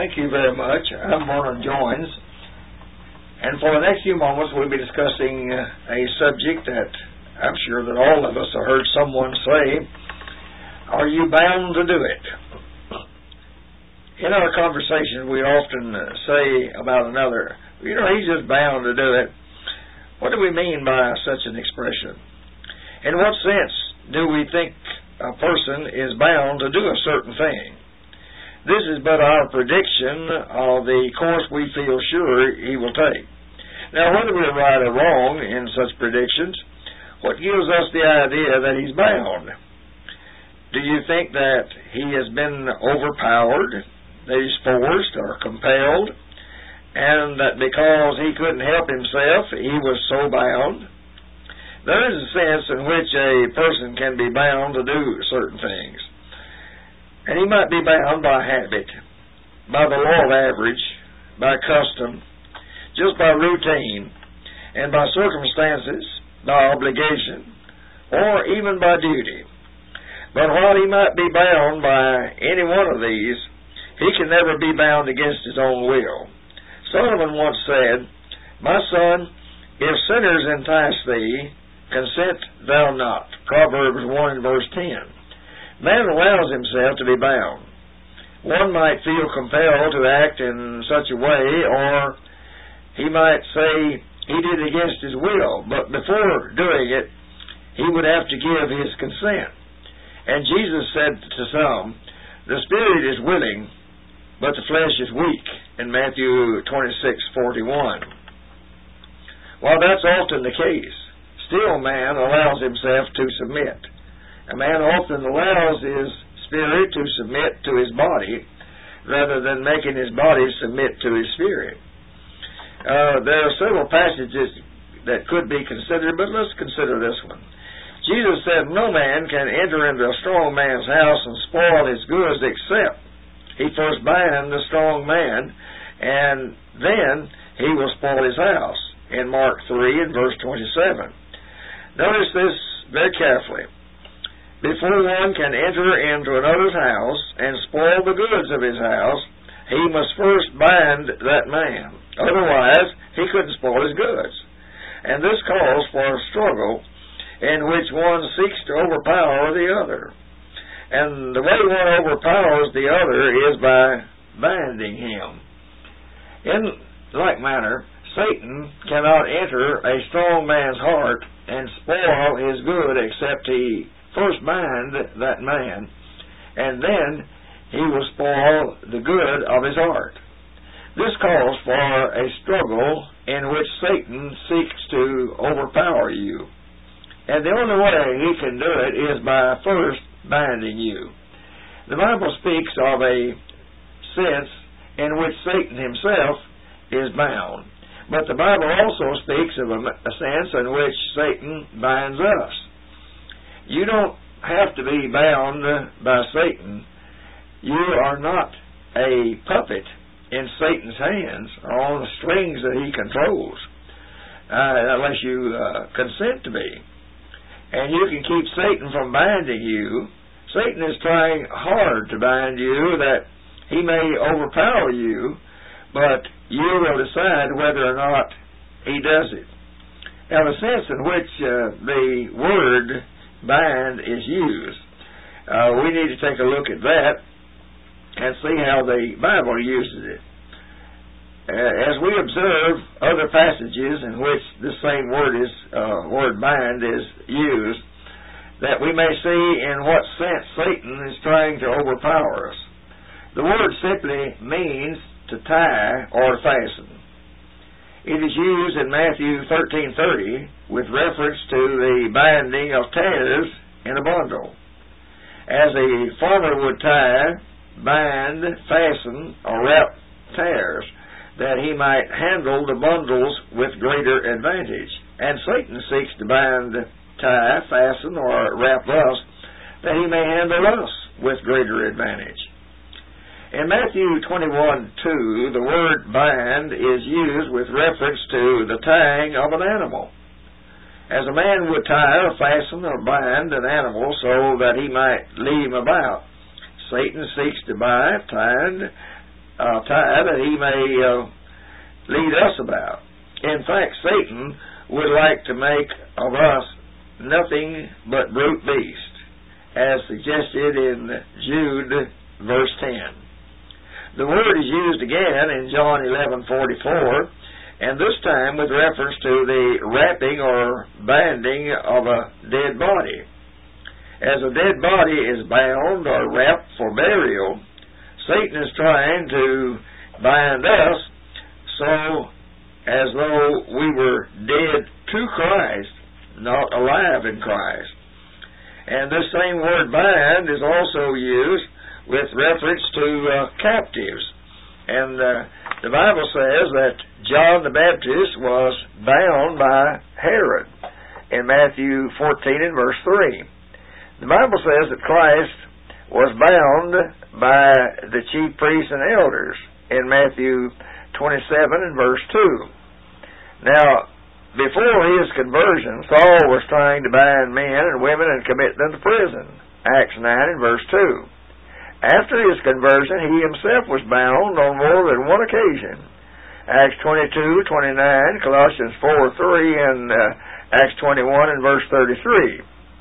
Thank you very much. I'm Vernon Joins, and for the next few moments we'll be discussing a subject that I'm sure that all of us have heard someone say, are you bound to do it? In our conversation we often say about another, he's just bound to do it. What do we mean by such an expression? In what sense do we think a person is bound to do a certain thing? This is but our prediction of the course we feel sure he will take. Now, whether we're right or wrong in such predictions, what gives us the idea that he's bound? Do you think that he has been overpowered, that he's forced or compelled, and that because he couldn't help himself, he was so bound? There is a sense in which a person can be bound to do certain things. And he might be bound by habit, by the law of average, by custom, just by routine, and by circumstances, by obligation, or even by duty. But while he might be bound by any one of these, he can never be bound against his own will. Solomon once said, "My son, if sinners entice thee, consent thou not." Proverbs 1 and verse 10. Man allows himself to be bound. One might feel compelled to act in such a way, or he might say he did it against his will, but before doing it, he would have to give his consent. And Jesus said to some, "The spirit is willing, but the flesh is weak," in Matthew 26:41. While that's often the case, still man allows himself to submit. A man often allows his spirit to submit to his body rather than making his body submit to his spirit. There are several passages that could be considered, but let's consider this one. Jesus said, "No man can enter into a strong man's house and spoil his goods except he first bind the strong man, and then he will spoil his house," in Mark 3 and verse 27. Notice this very carefully. Before one can enter into another's house and spoil the goods of his house, he must first bind that man. Otherwise, he couldn't spoil his goods. And this calls for a struggle in which one seeks to overpower the other. And the way one overpowers the other is by binding him. In like manner, Satan cannot enter a strong man's heart and spoil his good except he first bind that man, and then he will spoil the good of his heart. This calls for a struggle in which Satan seeks to overpower you. And the only way he can do it is by first binding you. The Bible speaks of a sense in which Satan himself is bound. But the Bible also speaks of a sense in which Satan binds us. You don't have to be bound by Satan. You are not a puppet in Satan's hands or on the strings that he controls, unless you consent to be. And you can keep Satan from binding you. Satan is trying hard to bind you that he may overpower you, but you will decide whether or not he does it. Now, the sense in which the word bind is used, we need to take a look at that and see how the Bible uses it. As we observe other passages in which the same word bind is used, that we may see in what sense Satan is trying to overpower us. The word simply means to tie or fasten. It is used in Matthew 13:30 with reference to the binding of tares in a bundle. As a farmer would tie, bind, fasten, or wrap tares, that he might handle the bundles with greater advantage. And Satan seeks to bind, tie, fasten, or wrap us, that he may handle us with greater advantage. In Matthew 21:2, the word bind is used with reference to the tying of an animal. As a man would tie or fasten or bind an animal so that he might lead him about, Satan seeks to bind, tie, tie that he may lead us about. In fact, Satan would like to make of us nothing but brute beast, as suggested in Jude verse 10. The word is used again in John 11:44, and this time with reference to the wrapping or binding of a dead body. As a dead body is bound or wrapped for burial, Satan is trying to bind us so as though we were dead to Christ, not alive in Christ. And this same word bind is also used with reference to captives. And the Bible says that John the Baptist was bound by Herod in Matthew 14 and verse 3. The Bible says that Christ was bound by the chief priests and elders in Matthew 27 and verse 2. Now, before his conversion, Saul was trying to bind men and women and commit them to prison. Acts 9 and verse 2. After his conversion, he himself was bound on more than one occasion. Acts 22:29, Colossians 4:3, and Acts 21 and verse 33.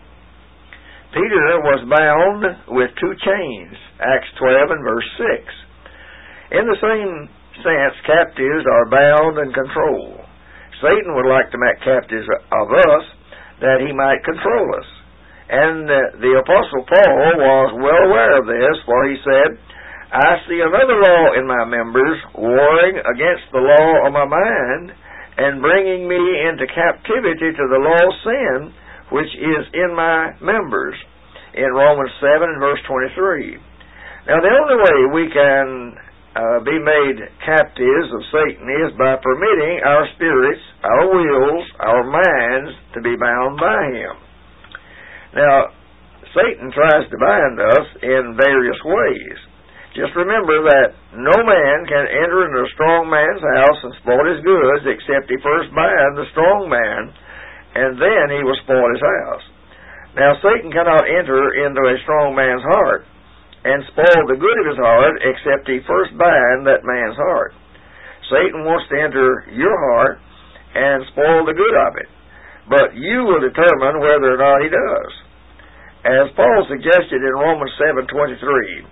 Peter was bound with 2 chains. Acts 12 and verse 6. In the same sense, captives are bound and controlled. Satan would like to make captives of us that he might control us. And the Apostle Paul was well aware of this, for he said, I see another law in my members, warring against the law of my mind, and bringing me into captivity to the law of sin, which is in my members, in Romans 7 and verse 23. Now, the only way we can be made captives of Satan is by permitting our spirits, our wills, our minds to be bound by him. Now, Satan tries to bind us in various ways. Just remember that no man can enter into a strong man's house and spoil his goods except he first bind the strong man, and then he will spoil his house. Now, Satan cannot enter into a strong man's heart and spoil the good of his heart except he first bind that man's heart. Satan wants to enter your heart and spoil the good of it, but you will determine whether or not he does. As Paul suggested in Romans 7:23,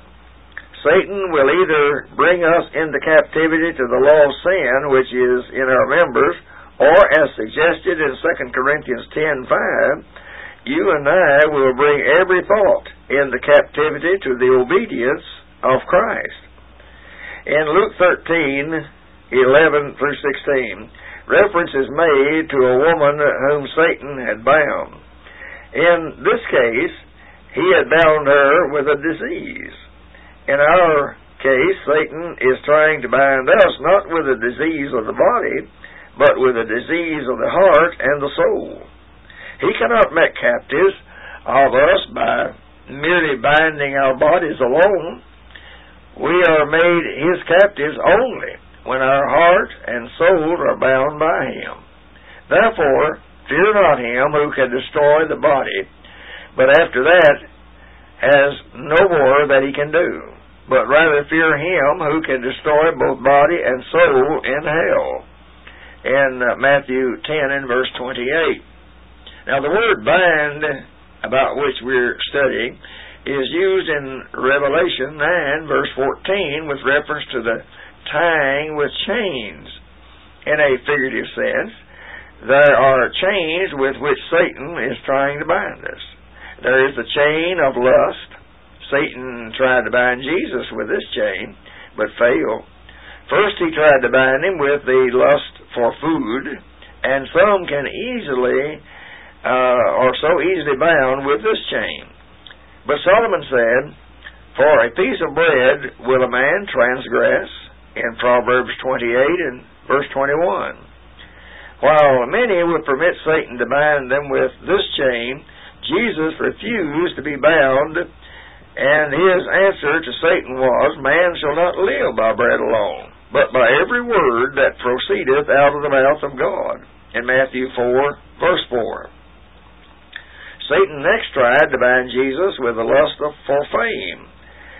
Satan will either bring us into captivity to the law of sin, which is in our members, or as suggested in 2 Corinthians 10:5, you and I will bring every thought into captivity to the obedience of Christ. In Luke 13:11 through 16, reference is made to a woman whom Satan had bound. In this case, he had bound her with a disease. In our case, Satan is trying to bind us not with a disease of the body, but with a disease of the heart and the soul. He cannot make captives of us by merely binding our bodies alone. We are made his captives only when our heart and soul are bound by him. Therefore, fear not him who can destroy the body, but after that has no more that he can do, but rather fear him who can destroy both body and soul in hell. In Matthew 10 and verse 28. Now, the word bind, about which we're studying, is used in Revelation 9, verse 14, with reference to the tying with chains. In a figurative sense, there are chains with which Satan is trying to bind us. There is the chain of lust. Satan tried to bind Jesus with this chain, but failed. First, he tried to bind him with the lust for food, and some can easily are so easily bound with this chain. But Solomon said, for a piece of bread will a man transgress, in Proverbs 28 and verse 21. While many would permit Satan to bind them with this chain, Jesus refused to be bound, and his answer to Satan was, man shall not live by bread alone, but by every word that proceedeth out of the mouth of God, in Matthew 4, verse 4. Satan next tried to bind Jesus with the lust for fame.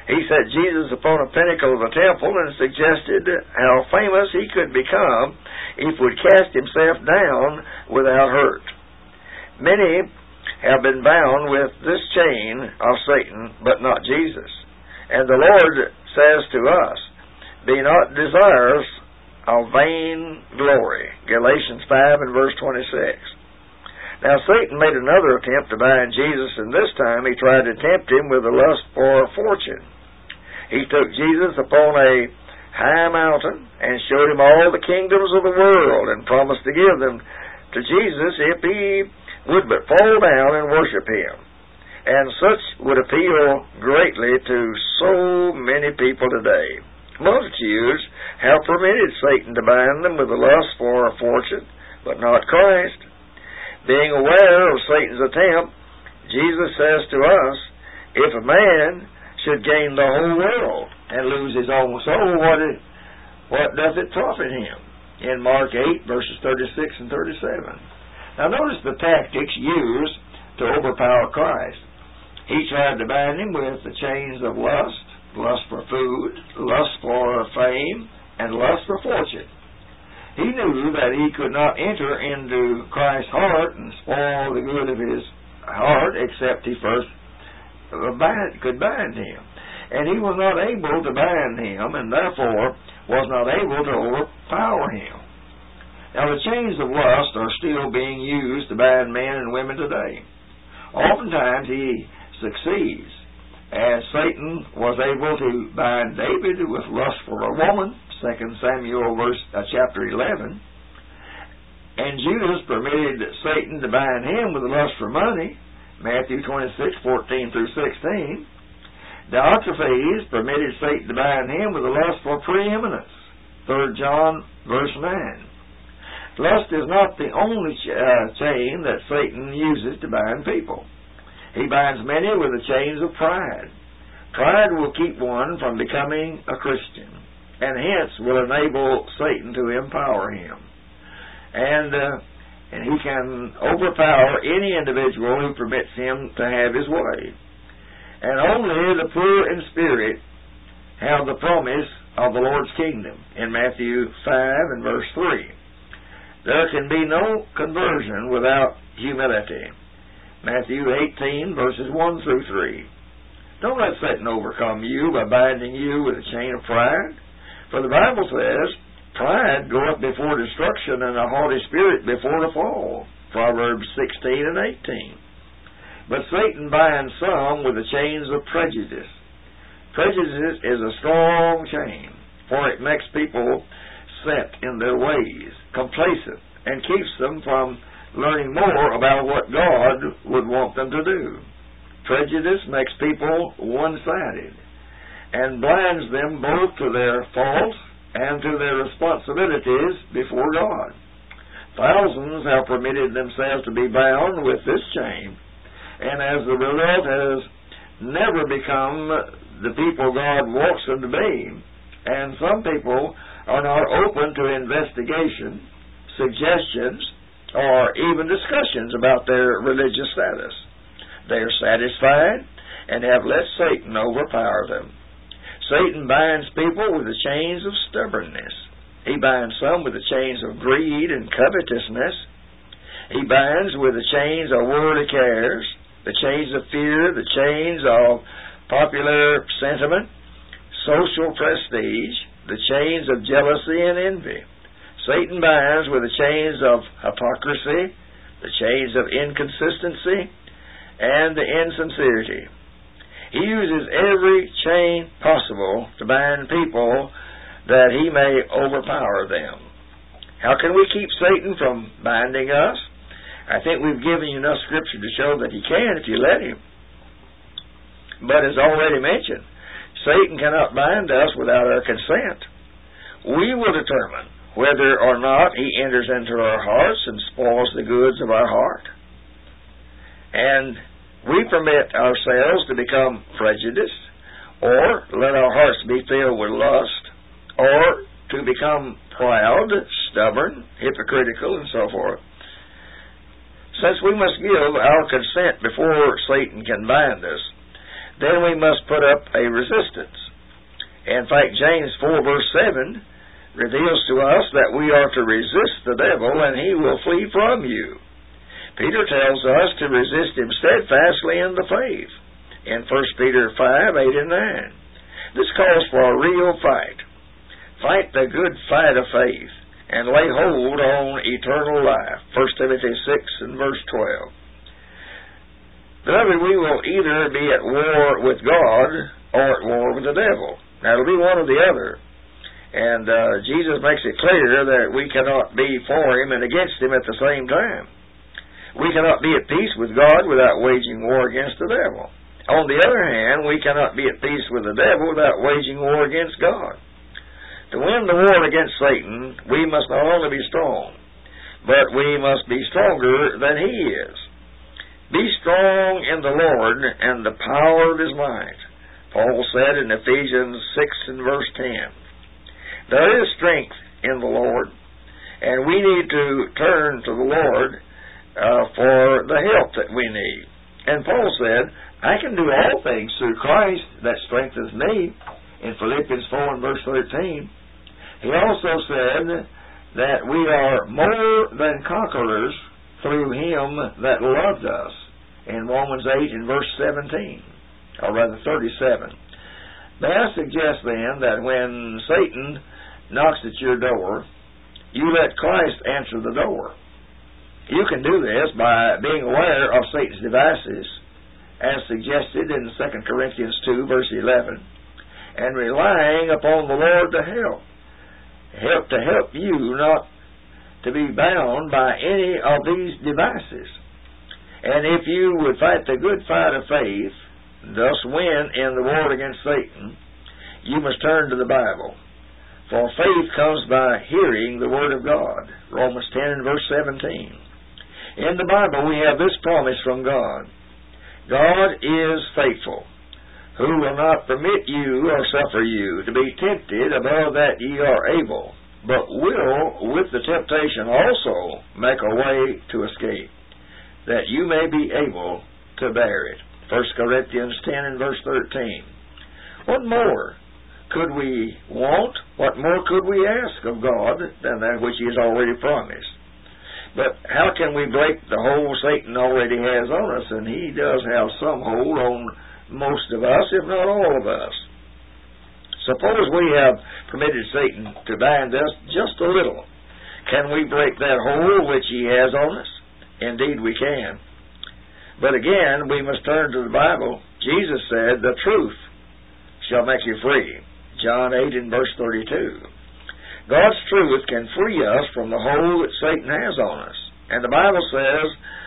He set Jesus upon a pinnacle of the temple and suggested how famous he could become if he would cast himself down without hurt. Many have been bound with this chain of Satan, but not Jesus. And the Lord says to us, "Be not desirous of vain glory." Galatians 5 and verse 26. Now Satan made another attempt to bind Jesus, and this time he tried to tempt him with a lust for fortune. He took Jesus upon a high mountain and showed him all the kingdoms of the world and promised to give them to Jesus if he would but fall down and worship him. And such would appeal greatly to so many people today. Multitudes have permitted Satan to bind them with a lust for a fortune, but not Christ. Being aware of Satan's attempt, Jesus says to us, if a man should gain the whole world and lose his own soul, what doth it profit him? In Mark 8, verses 36 and 37. Now notice the tactics used to overpower Christ. He tried to bind him with the chains of lust, lust for food, lust for fame, and lust for fortune. He knew that he could not enter into Christ's heart and spoil the good of his heart except he first could bind him. And he was not able to bind him, and therefore was not able to overpower him. Now the chains of lust are still being used to bind men and women today. Oftentimes he succeeds, as Satan was able to bind David with lust for a woman, 2 Samuel chapter 11, and Judas permitted Satan to bind him with lust for money, Matthew 26:14 through 16. Diotrephes permitted Satan to bind him with a lust for preeminence, 3 John verse 9. Lust is not the only chain that Satan uses to bind people. He binds many with the chains of pride. Pride will keep one from becoming a Christian, and hence will enable Satan to empower him. And he can overpower any individual who permits him to have his way. And only the poor in spirit have the promise of the Lord's kingdom in Matthew 5 and verse 3. There can be no conversion without humility. Matthew 18 verses 1 through 3. Don't let Satan overcome you by binding you with a chain of pride. For the Bible says, pride goeth before destruction, and a haughty spirit before the fall. Proverbs 16 and 18. But Satan binds some with the chains of prejudice. Prejudice is a strong chain, for it makes people set in their ways, complacent, and keeps them from learning more about what God would want them to do. Prejudice makes people one-sided and blinds them both to their faults and to their responsibilities before God. Thousands have permitted themselves to be bound with this chain, and as the result has never become the people God wants them to be. And some people are not open to investigation, suggestions, or even discussions about their religious status. They are satisfied and have let Satan overpower them. Satan binds people with the chains of stubbornness. He binds some with the chains of greed and covetousness. He binds with the chains of worldly cares, the chains of fear, the chains of popular sentiment, social prestige, the chains of jealousy and envy. Satan binds with the chains of hypocrisy, the chains of inconsistency, and the insincerity. He uses every chain possible to bind people that he may overpower them. How can we keep Satan from binding us? I think we've given you enough scripture to show that he can if you let him. But as already mentioned, Satan cannot bind us without our consent. We will determine whether or not he enters into our hearts and spoils the goods of our heart. And we permit ourselves to become prejudiced, or let our hearts be filled with lust, or to become proud, stubborn, hypocritical, and so forth. Since we must give our consent before Satan can bind us, then we must put up a resistance. In fact, James 4 verse 7 reveals to us that we are to resist the devil and he will flee from you. Peter tells us to resist him steadfastly in the faith in 1 Peter 5, 8 and 9. This calls for a real fight. Fight the good fight of faith and lay hold on eternal life. 1 Timothy 6 and verse 12. Beloved, we will either be at war with God or at war with the devil. Now, it'll be one or the other. And Jesus makes it clear that we cannot be for him and against him at the same time. We cannot be at peace with God without waging war against the devil. On the other hand, we cannot be at peace with the devil without waging war against God. To win the war against Satan, we must not only be strong, but we must be stronger than he is. Be strong in the Lord and the power of his might. Paul said in Ephesians 6 and verse 10. There is strength in the Lord, and we need to turn to the Lord for the help that we need. And Paul said, I can do all things through Christ that strengthens me, in Philippians 4 and verse 13. He also said that we are more than conquerors through him that loved us, in Romans 8 and verse 17, or rather 37. May I suggest then that when Satan knocks at your door, you let Christ answer the door. You can do this by being aware of Satan's devices, as suggested in 2 Corinthians 2, verse 11, and relying upon the Lord to help you not to be bound by any of these devices. And if you would fight the good fight of faith, thus win in the war against Satan, you must turn to the Bible. For faith comes by hearing the Word of God. Romans 10 and verse 17. In the Bible we have this promise from God. God is faithful, who will not permit you or suffer you to be tempted above that ye are able, but will with the temptation also make a way to escape, that you may be able to bear it. 1 Corinthians 10 and verse 13. What more could we want? What more could we ask of God than that which he has already promised? But how can we break the hold Satan already has on us? And he does have some hold on most of us, if not all of us. Suppose we have permitted Satan to bind us just a little. Can we break that hold which he has on us? Indeed we can. But again, we must turn to the Bible. Jesus said, the truth shall make you free. John 8 and verse 32. God's truth can free us from the hold that Satan has on us. And the Bible says,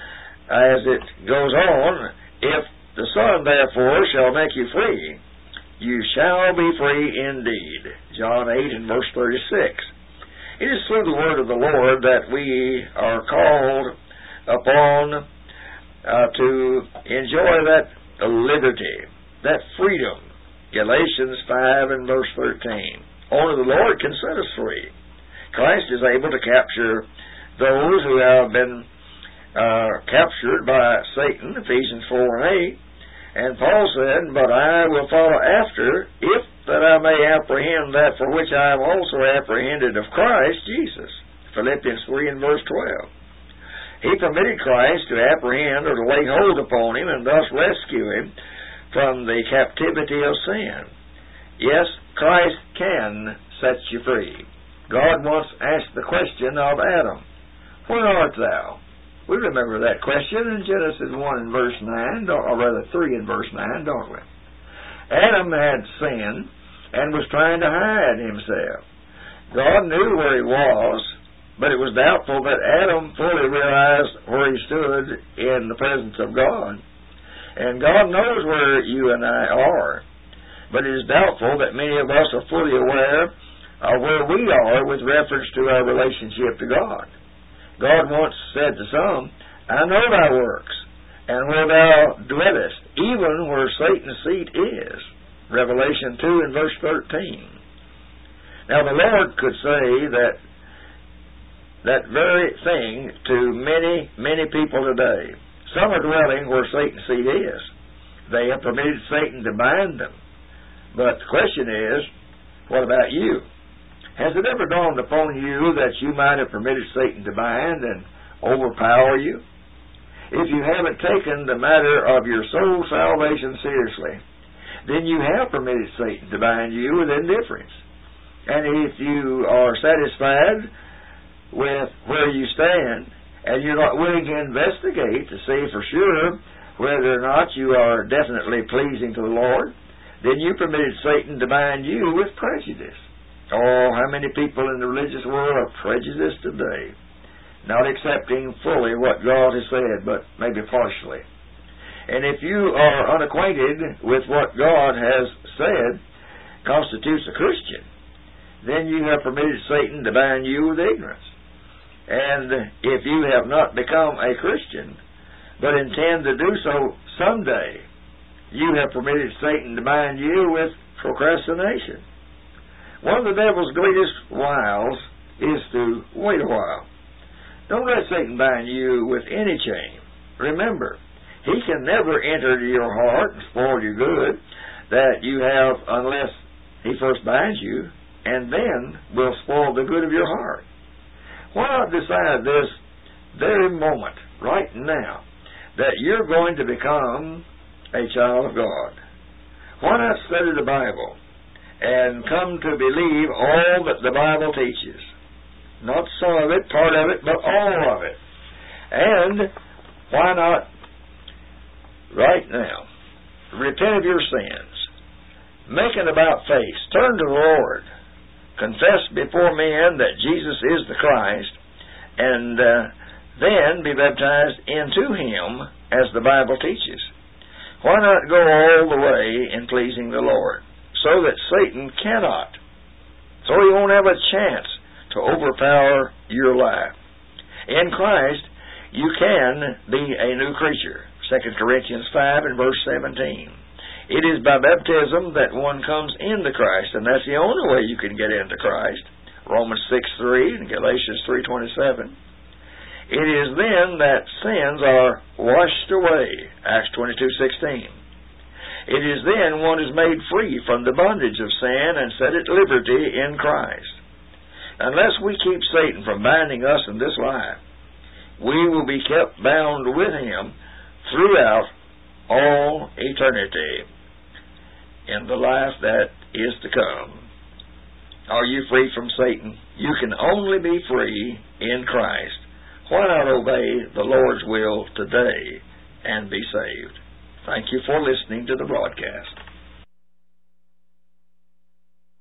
as it goes on, if the Son therefore shall make you free, you shall be free indeed. John 8 and verse 36. It is through the word of the Lord that we are called upon to enjoy that liberty, that freedom. Galatians 5 and verse 13. Only the Lord can set us free. Christ is able to capture those who have been captured by Satan, Ephesians 4 and 8. And Paul said, but I will follow after, if that I may apprehend that for which I am also apprehended of Christ Jesus. Philippians 3 and verse 12. He permitted Christ to apprehend or to lay hold upon him and thus rescue him from the captivity of sin. Yes, Christ can set you free. God once asked the question of Adam, where art thou? We remember that question in Genesis 1 and verse 9, or rather 3 and verse 9, don't we? Adam had sinned and was trying to hide himself. God knew where he was, but it was doubtful that Adam fully realized where he stood in the presence of God. And God knows where you and I are, but it is doubtful that many of us are fully aware of where we are with reference to our relationship to God. God once said to some, I know thy works, and where thou dwellest, even where Satan's seat is. Revelation 2 and verse 13. Now the Lord could say that very thing to many, many people today. Some are dwelling where Satan's seat is. They have permitted Satan to bind them. But the question is, what about you? Has it ever dawned upon you that you might have permitted Satan to bind and overpower you? If you haven't taken the matter of your soul salvation seriously, then you have permitted Satan to bind you with indifference. And if you are satisfied with where you stand, and you're not willing to investigate to see for sure whether or not you are definitely pleasing to the Lord, then you permitted Satan to bind you with prejudice. Oh, how many people in the religious world are prejudiced today, not accepting fully what God has said, but maybe partially. And if you are unacquainted with what God has said constitutes a Christian, then you have permitted Satan to bind you with ignorance. And if you have not become a Christian, but intend to do so someday, you have permitted Satan to bind you with procrastination. One of the devil's greatest wiles is to wait a while. Don't let Satan bind you with any chain. Remember, he can never enter into your heart and spoil your good that you have unless he first binds you and then will spoil the good of your heart. Why not decide this very moment, right now, that you're going to become a child of God? Why not study the Bible and come to believe all that the Bible teaches? Not some of it, part of it, but all of it. And why not, right now, repent of your sins, make an about face, turn to the Lord, confess before men that Jesus is the Christ, and then be baptized into Him as the Bible teaches. Why not go all the way in pleasing the Lord, so that Satan cannot, so he won't have a chance to overpower your life? In Christ, you can be a new creature. 2 Corinthians 5 and verse 17. It is by baptism that one comes into Christ, and that's the only way you can get into Christ. Romans 6:3 and Galatians 3:27. It is then that sins are washed away. Acts 22:16. It is then one is made free from the bondage of sin and set at liberty in Christ. Unless we keep Satan from binding us in this life, we will be kept bound with him throughout all eternity in the life that is to come. Are you free from Satan? You can only be free in Christ. Why not obey the Lord's will today and be saved? Thank you for listening to the broadcast.